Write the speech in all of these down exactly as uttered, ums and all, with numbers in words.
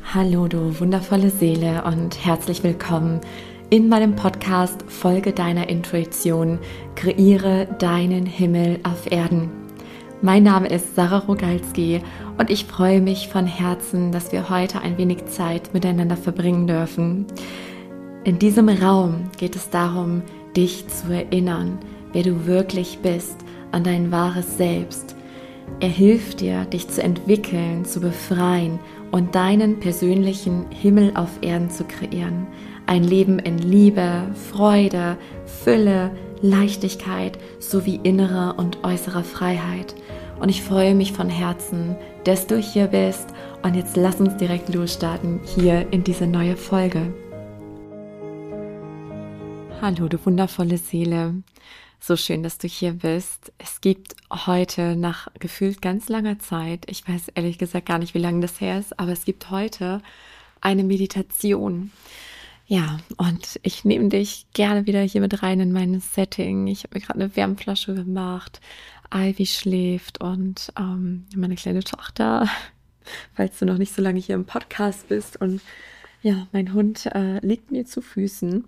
Hallo du wundervolle Seele und herzlich willkommen in meinem Podcast Folge deiner Intuition, kreiere deinen Himmel auf Erden. Mein Name ist Sarah Rogalski und ich freue mich von Herzen, dass wir heute ein wenig Zeit miteinander verbringen dürfen. In diesem Raum geht es darum, dich zu erinnern, wer du wirklich bist, an dein wahres Selbst. Er hilft dir, dich zu entwickeln, zu befreien und deinen persönlichen Himmel auf Erden zu kreieren. Ein Leben in Liebe, Freude, Fülle, Leichtigkeit sowie innerer und äußerer Freiheit. Und ich freue mich von Herzen, dass du hier bist. Und jetzt lass uns direkt losstarten hier in diese neue Folge. Hallo, du wundervolle Seele. So schön, dass du hier bist. Es gibt heute nach gefühlt ganz langer Zeit, ich weiß ehrlich gesagt gar nicht, wie lange das her ist, aber es gibt heute eine Meditation. Ja, und ich nehme dich gerne wieder hier mit rein in mein Setting. Ich habe mir gerade eine Wärmflasche gemacht. Ivy schläft und ähm, meine kleine Tochter, falls du noch nicht so lange hier im Podcast bist. Und ja, mein Hund äh, liegt mir zu Füßen.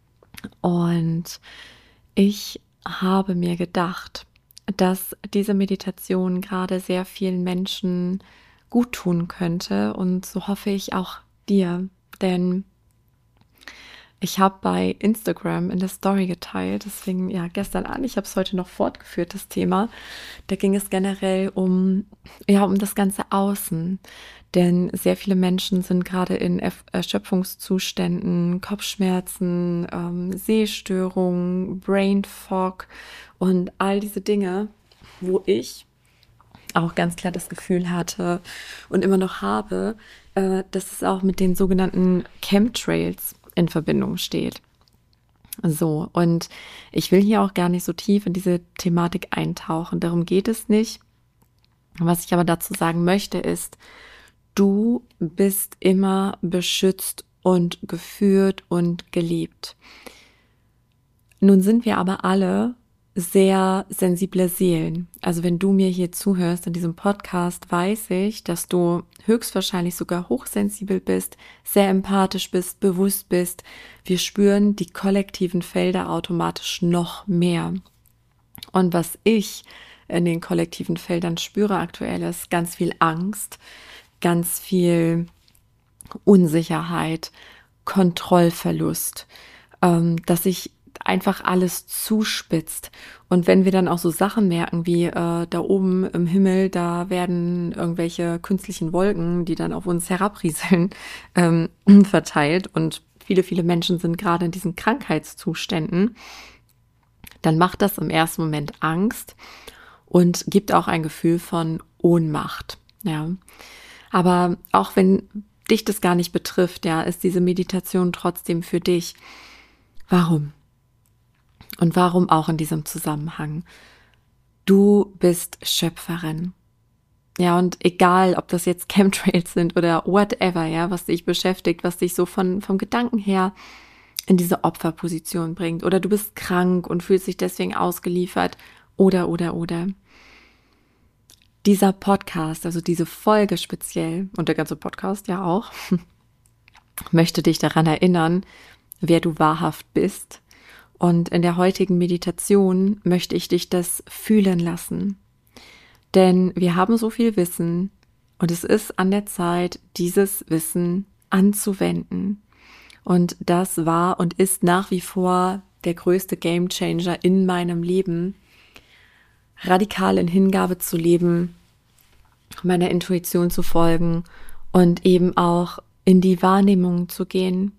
Und ich habe mir gedacht, dass diese Meditation gerade sehr vielen Menschen gut tun könnte und so hoffe ich auch dir, denn ich habe bei Instagram in der Story geteilt, deswegen ja gestern an, ich habe es heute noch fortgeführt, das Thema, da ging es generell um, ja, um das ganze Außen, denn sehr viele Menschen sind gerade in Erschöpfungszuständen, Kopfschmerzen, ähm, Sehstörungen, Brain Fog und all diese Dinge, wo ich auch ganz klar das Gefühl hatte und immer noch habe, äh, dass es auch mit den sogenannten Chemtrails in Verbindung steht. So, und ich will hier auch gar nicht so tief in diese Thematik eintauchen, darum geht es nicht. Was ich aber dazu sagen möchte ist, du bist immer beschützt und geführt und geliebt. Nun sind wir aber alle sehr sensible Seelen. Also wenn du mir hier zuhörst in diesem Podcast, weiß ich, dass du höchstwahrscheinlich sogar hochsensibel bist, sehr empathisch bist, bewusst bist. Wir spüren die kollektiven Felder automatisch noch mehr. Und was ich in den kollektiven Feldern spüre aktuell ist ganz viel Angst, ganz viel Unsicherheit, Kontrollverlust, ähm, dass sich einfach alles zuspitzt. Und wenn wir dann auch so Sachen merken, wie äh, da oben im Himmel, da werden irgendwelche künstlichen Wolken, die dann auf uns herabrieseln, ähm, verteilt und viele, viele Menschen sind gerade in diesen Krankheitszuständen, dann macht das im ersten Moment Angst und gibt auch ein Gefühl von Ohnmacht. Ja. Aber auch wenn dich das gar nicht betrifft, ja, ist diese Meditation trotzdem für dich. Warum? Und warum auch in diesem Zusammenhang? Du bist Schöpferin. Ja, und egal, ob das jetzt Chemtrails sind oder whatever, ja, was dich beschäftigt, was dich so von, vom Gedanken her in diese Opferposition bringt. Oder du bist krank und fühlst dich deswegen ausgeliefert. Oder, oder, oder. Dieser Podcast, also diese Folge speziell und der ganze Podcast ja auch, möchte dich daran erinnern, wer du wahrhaft bist. Und in der heutigen Meditation möchte ich dich das fühlen lassen. Denn wir haben so viel Wissen und es ist an der Zeit, dieses Wissen anzuwenden. Und das war und ist nach wie vor der größte Gamechanger in meinem Leben, radikal in Hingabe zu leben, meiner Intuition zu folgen und eben auch in die Wahrnehmung zu gehen.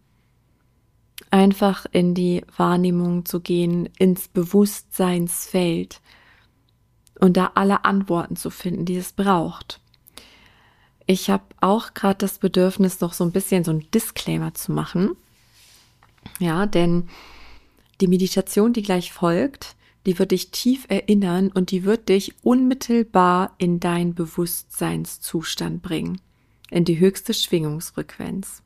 Einfach in die Wahrnehmung zu gehen, ins Bewusstseinsfeld und da alle Antworten zu finden, die es braucht. Ich habe auch gerade das Bedürfnis, noch so ein bisschen so ein Disclaimer zu machen. Ja, denn die Meditation, die gleich folgt, die wird dich tief erinnern und die wird dich unmittelbar in deinen Bewusstseinszustand bringen, in die höchste Schwingungsfrequenz.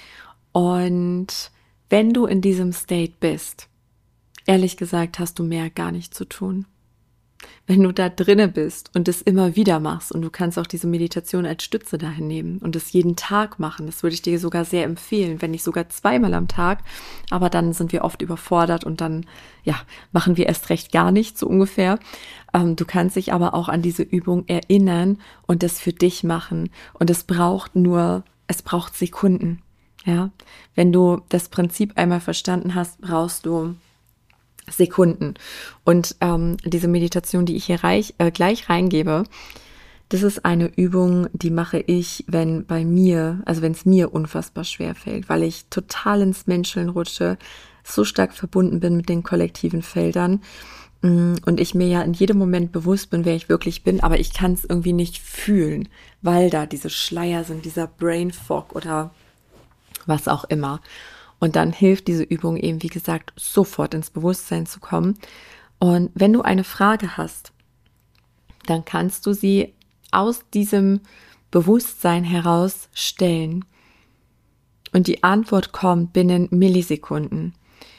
Und wenn du in diesem State bist, ehrlich gesagt, hast du mehr gar nicht zu tun. wenn du da drinne bist und es immer wieder machst, und du kannst auch diese Meditation als Stütze dahin nehmen und es jeden Tag machen, das würde ich dir sogar sehr empfehlen, wenn nicht sogar zweimal am Tag, aber dann sind wir oft überfordert und dann, ja, machen wir erst recht gar nichts, so ungefähr. Ähm, du kannst dich aber auch an diese Übung erinnern und das für dich machen, und es braucht nur, es braucht Sekunden, ja. Wenn du das Prinzip einmal verstanden hast, brauchst du Sekunden. Und ähm, diese Meditation, die ich hier reich, äh, gleich reingebe, das ist eine Übung, die mache ich, wenn bei mir, also wenn es mir unfassbar schwer fällt, weil ich total ins Menscheln rutsche, so stark verbunden bin mit den kollektiven Feldern mm, und ich mir ja in jedem Moment bewusst bin, wer ich wirklich bin, aber ich kann es irgendwie nicht fühlen, weil da diese Schleier sind, dieser Brain Fog oder was auch immer. Und dann hilft diese Übung eben, wie gesagt, sofort ins Bewusstsein zu kommen. Und wenn du eine Frage hast, dann kannst du sie aus diesem Bewusstsein heraus stellen. Und die Antwort kommt binnen Millisekunden.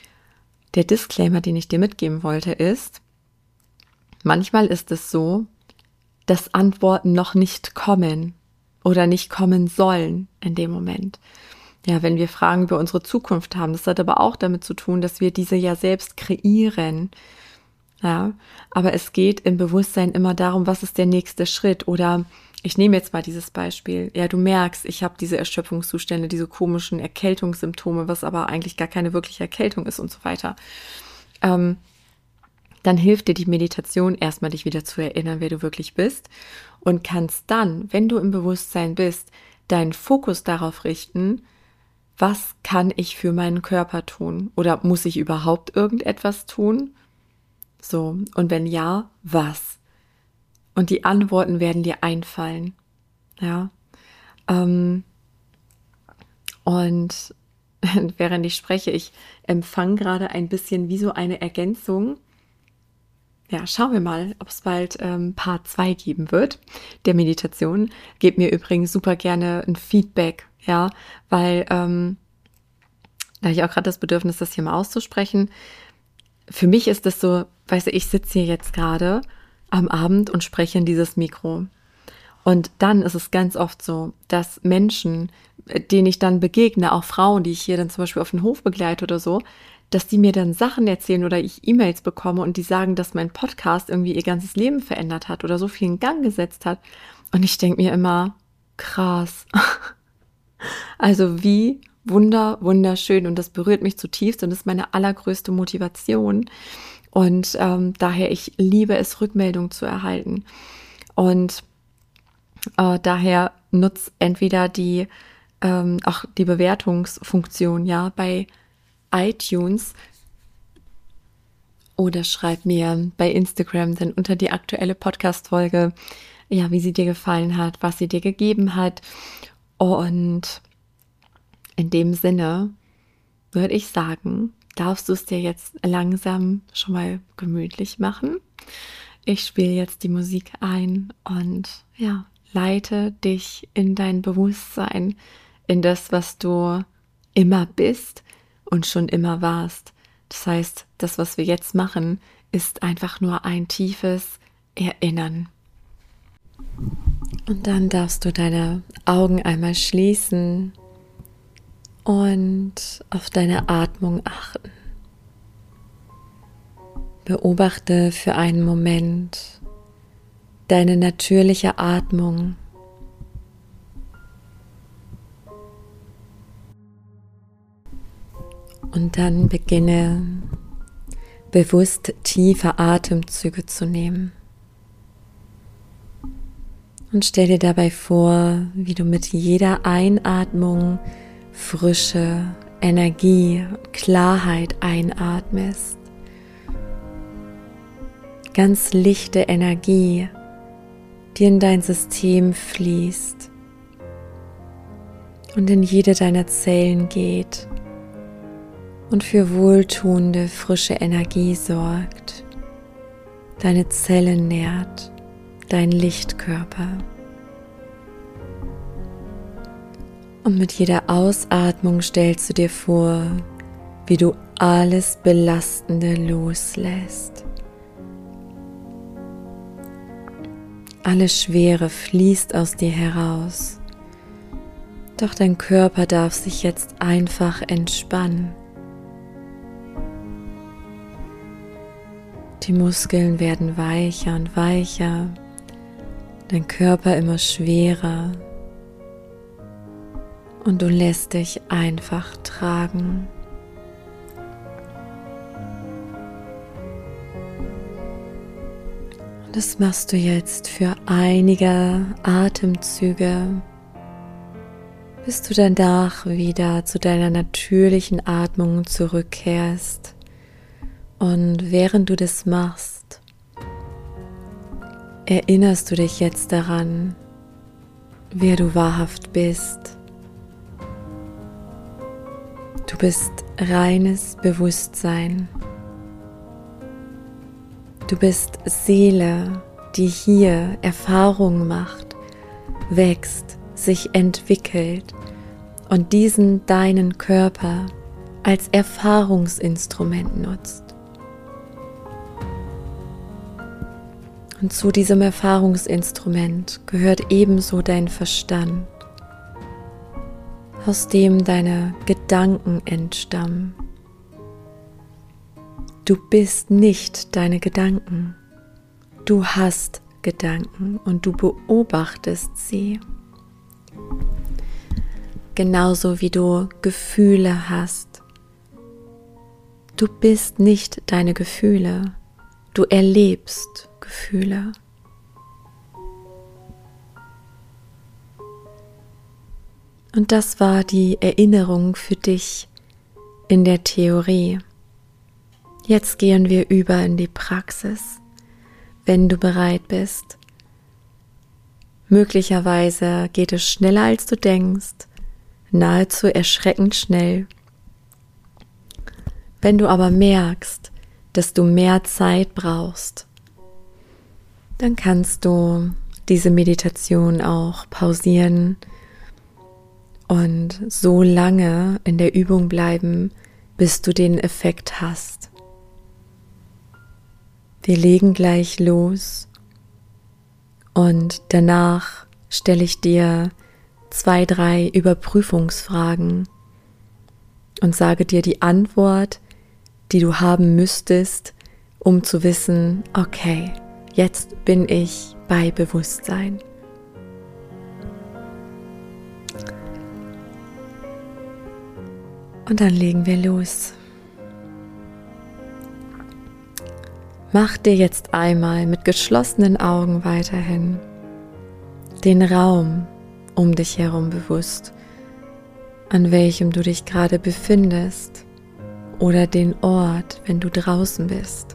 Der Disclaimer, den ich dir mitgeben wollte, ist, manchmal ist es so, dass Antworten noch nicht kommen oder nicht kommen sollen in dem Moment. Ja, wenn wir Fragen über unsere Zukunft haben, das hat aber auch damit zu tun, dass wir diese ja selbst kreieren. Ja, aber es geht im Bewusstsein immer darum, was ist der nächste Schritt? Oder ich nehme jetzt mal dieses Beispiel. Ja, du merkst, ich habe diese Erschöpfungszustände, diese komischen Erkältungssymptome, was aber eigentlich gar keine wirkliche Erkältung ist und so weiter. Ähm, dann hilft dir die Meditation erstmal, dich wieder zu erinnern, wer du wirklich bist, und kannst dann, wenn du im Bewusstsein bist, deinen Fokus darauf richten, was kann ich für meinen Körper tun? Oder muss ich überhaupt irgendetwas tun? So, und wenn ja, was? Und die Antworten werden dir einfallen. Ja. Ähm, und während ich spreche, ich empfange gerade ein bisschen wie so eine Ergänzung. Ja, schauen wir mal, ob es bald ähm, Part zwei geben wird der Meditation. Gebt mir übrigens super gerne ein Feedback, ja, weil ähm, da habe ich auch gerade das Bedürfnis, das hier mal auszusprechen. Für mich ist es so, weißt du, ich sitze hier jetzt gerade am Abend und spreche in dieses Mikro. Und dann ist es ganz oft so, dass Menschen, denen ich dann begegne, auch Frauen, die ich hier dann zum Beispiel auf den Hof begleite oder so, dass die mir dann Sachen erzählen oder ich E-Mails bekomme und die sagen, dass mein Podcast irgendwie ihr ganzes Leben verändert hat oder so viel in Gang gesetzt hat. Und ich denke mir immer, krass. Also wie wunder, wunderschön, und das berührt mich zutiefst und ist meine allergrößte Motivation. Und ähm, daher, ich liebe es, Rückmeldung zu erhalten. Und äh, daher nutz entweder die ähm, auch die Bewertungsfunktion, ja, bei iTunes, oder schreib mir bei Instagram dann unter die aktuelle Podcast-Folge, ja, wie sie dir gefallen hat, was sie dir gegeben hat. Und in dem Sinne würde ich sagen, darfst du es dir jetzt langsam schon mal gemütlich machen. Ich spiele jetzt die Musik ein und ja, leite dich in dein Bewusstsein, in das, was du immer bist und schon immer warst. Das heißt, das, was wir jetzt machen, ist einfach nur ein tiefes Erinnern. Und dann darfst du deine Augen einmal schließen und auf deine Atmung achten. Beobachte für einen Moment deine natürliche Atmung. Und dann beginne bewusst tiefe Atemzüge zu nehmen. Und stell dir dabei vor, wie du mit jeder Einatmung Frische, Energie und Klarheit einatmest. Ganz lichte Energie, die in dein System fließt und in jede deiner Zellen geht und für wohltuende, frische Energie sorgt, deine Zellen nährt, dein Lichtkörper. Und mit jeder Ausatmung stellst du dir vor, wie du alles Belastende loslässt. Alle Schwere fließt aus dir heraus. Doch dein Körper darf sich jetzt einfach entspannen. Die Muskeln werden weicher und weicher, dein Körper immer schwerer und du lässt dich einfach tragen. Und das machst du jetzt für einige Atemzüge, bis du danach wieder zu deiner natürlichen Atmung zurückkehrst. Und während du das machst, erinnerst du dich jetzt daran, wer du wahrhaft bist. Du bist reines Bewusstsein. Du bist Seele, die hier Erfahrungen macht, wächst, sich entwickelt und diesen deinen Körper als Erfahrungsinstrument nutzt. Und zu diesem Erfahrungsinstrument gehört ebenso dein Verstand, aus dem deine Gedanken entstammen. Du bist nicht deine Gedanken. Du hast Gedanken und du beobachtest sie. Genauso wie du Gefühle hast. Du bist nicht deine Gefühle. Du erlebst Gefühle. Und das war die Erinnerung für dich in der Theorie. Jetzt gehen wir über in die Praxis, wenn du bereit bist. Möglicherweise geht es schneller als du denkst, nahezu erschreckend schnell. Wenn du aber merkst, dass du mehr Zeit brauchst, dann kannst du diese Meditation auch pausieren und so lange in der Übung bleiben, bis du den Effekt hast. Wir legen gleich los und danach stelle ich dir zwei, drei Überprüfungsfragen und sage dir die Antwort, die du haben müsstest, um zu wissen, okay, jetzt bin ich bei Bewusstsein. Und dann legen wir los. Mach dir jetzt einmal mit geschlossenen Augen weiterhin den Raum um dich herum bewusst, an welchem du dich gerade befindest, oder den Ort, wenn du draußen bist.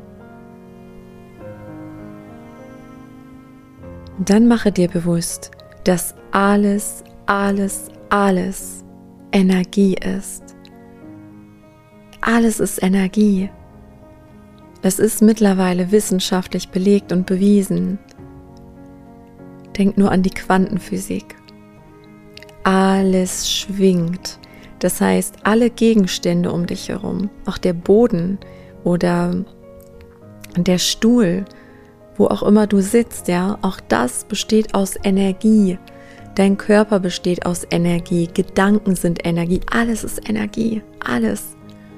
Und dann mache dir bewusst, dass alles, alles, alles Energie ist. Alles ist Energie. Es ist mittlerweile wissenschaftlich belegt und bewiesen. Denk nur an die Quantenphysik. Alles schwingt. Das heißt, alle Gegenstände um dich herum, auch der Boden oder der Stuhl, wo auch immer du sitzt, ja, auch das besteht aus Energie. Dein Körper besteht aus Energie, Gedanken sind Energie, alles ist Energie, alles.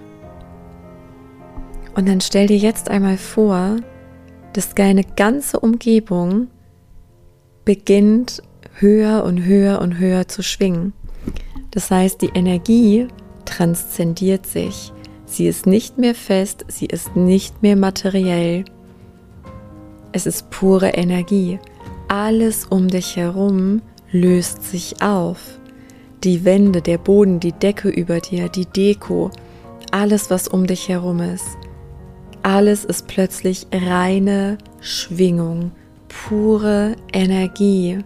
Und dann stell dir jetzt einmal vor, dass deine ganze Umgebung beginnt höher und höher und höher zu schwingen. Das heißt, die Energie transzendiert sich. Sie ist nicht mehr fest, sie ist nicht mehr materiell. Es ist pure Energie. Alles um dich herum löst sich auf. Die Wände, der Boden, die Decke über dir, die Deko, alles, was um dich herum ist. Alles ist plötzlich reine Schwingung, pure Energie.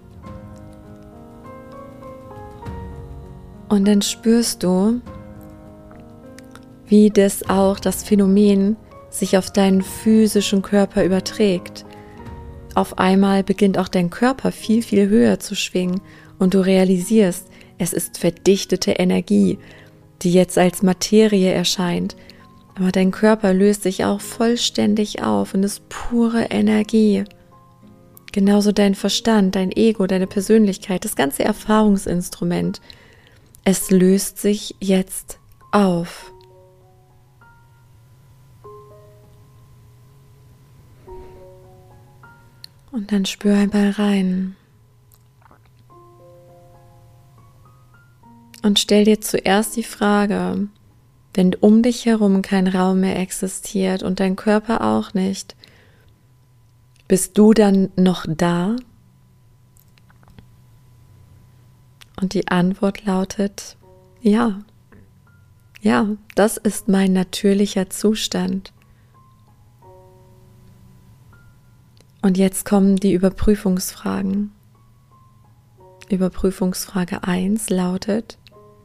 Und dann spürst du, wie das auch das Phänomen sich auf deinen physischen Körper überträgt. Auf einmal beginnt auch dein Körper viel, viel höher zu schwingen und du realisierst, es ist verdichtete Energie, die jetzt als Materie erscheint. Aber dein Körper löst sich auch vollständig auf und ist pure Energie. Genauso dein Verstand, dein Ego, deine Persönlichkeit, das ganze Erfahrungsinstrument. Es löst sich jetzt auf. Und dann spür einmal rein. Und stell dir zuerst die Frage, wenn um dich herum kein Raum mehr existiert und dein Körper auch nicht, bist du dann noch da? Und die Antwort lautet, ja. Ja, das ist mein natürlicher Zustand. Und jetzt kommen die Überprüfungsfragen. Überprüfungsfrage eins lautet,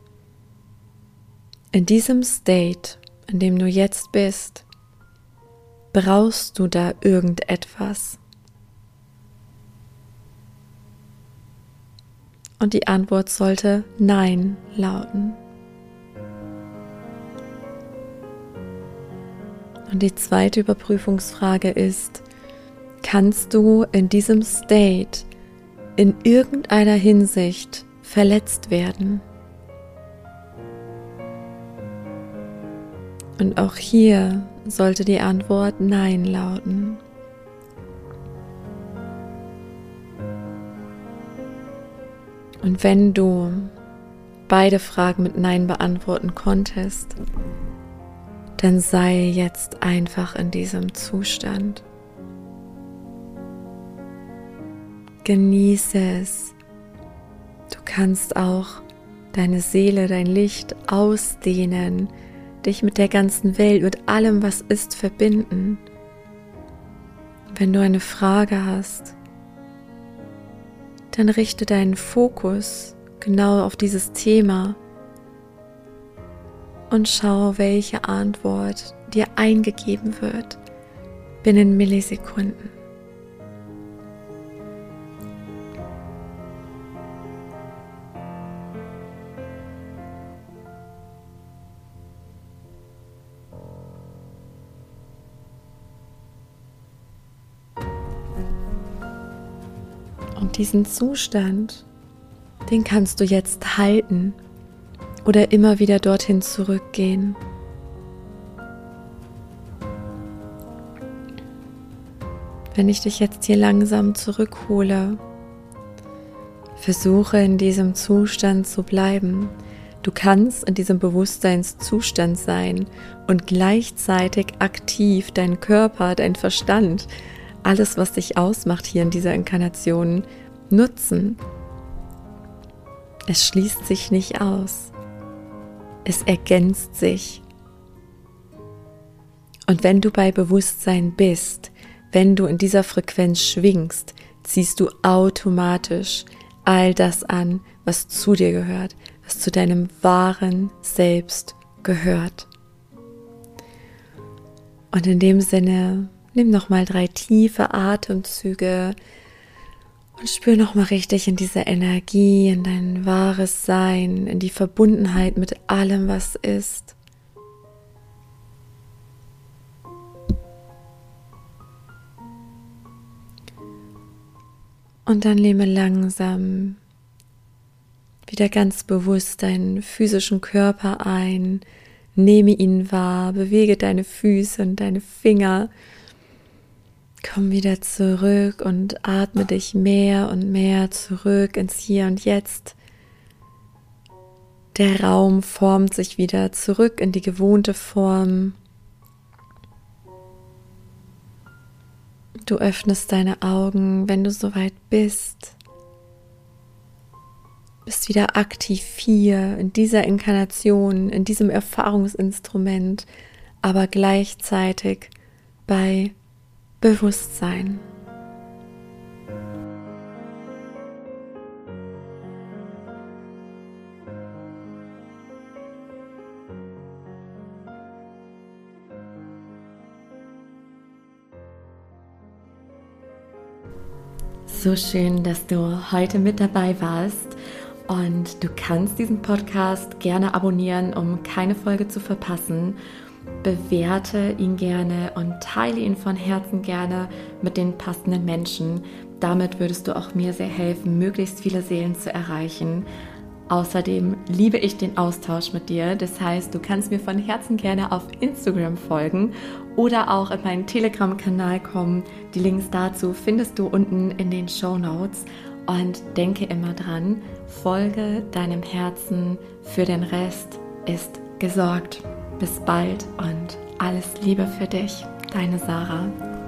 in diesem State, in dem du jetzt bist, brauchst du da irgendetwas? Und die Antwort sollte Nein lauten. Und die zweite Überprüfungsfrage ist, kannst du in diesem State in irgendeiner Hinsicht verletzt werden? Und auch hier sollte die Antwort Nein lauten. Und wenn du beide Fragen mit Nein beantworten konntest, dann sei jetzt einfach in diesem Zustand. Genieße es. Du kannst auch deine Seele, dein Licht ausdehnen, dich mit der ganzen Welt, mit allem, was ist, verbinden. Wenn du eine Frage hast, dann richte deinen Fokus genau auf dieses Thema und schau, welche Antwort dir eingegeben wird binnen Millisekunden. Und diesen Zustand, den kannst du jetzt halten oder immer wieder dorthin zurückgehen. Wenn ich dich jetzt hier langsam zurückhole, versuche in diesem Zustand zu bleiben. Du kannst in diesem Bewusstseinszustand sein und gleichzeitig aktiv deinen Körper, deinen Verstand, alles, was dich ausmacht hier in dieser Inkarnation, nutzen. Es schließt sich nicht aus. Es ergänzt sich. Und wenn du bei Bewusstsein bist, wenn du in dieser Frequenz schwingst, ziehst du automatisch all das an, was zu dir gehört, was zu deinem wahren Selbst gehört. Und in dem Sinne, nimm nochmal drei tiefe Atemzüge und spür nochmal richtig in diese Energie, in dein wahres Sein, in die Verbundenheit mit allem, was ist. Und dann nehme langsam wieder ganz bewusst deinen physischen Körper ein, nehme ihn wahr, bewege deine Füße und deine Finger. Komm wieder zurück und atme dich mehr und mehr zurück ins Hier und Jetzt. Der Raum formt sich wieder zurück in die gewohnte Form. Du öffnest deine Augen, wenn du soweit bist. Bist wieder aktiv hier in dieser Inkarnation, in diesem Erfahrungsinstrument, aber gleichzeitig bei Bewusstsein. So schön, dass du heute mit dabei warst und du kannst diesen Podcast gerne abonnieren, um keine Folge zu verpassen. bewerte ihn gerne und teile ihn von Herzen gerne mit den passenden Menschen. Damit würdest du auch mir sehr helfen, möglichst viele Seelen zu erreichen. Außerdem liebe ich den Austausch mit dir. Das heißt, du kannst mir von Herzen gerne auf Instagram folgen oder auch in meinen Telegram-Kanal kommen. Die Links dazu findest du unten in den Shownotes. Und denke immer dran, folge deinem Herzen, für den Rest ist gesorgt. Bis bald und alles Liebe für dich, deine Sarah.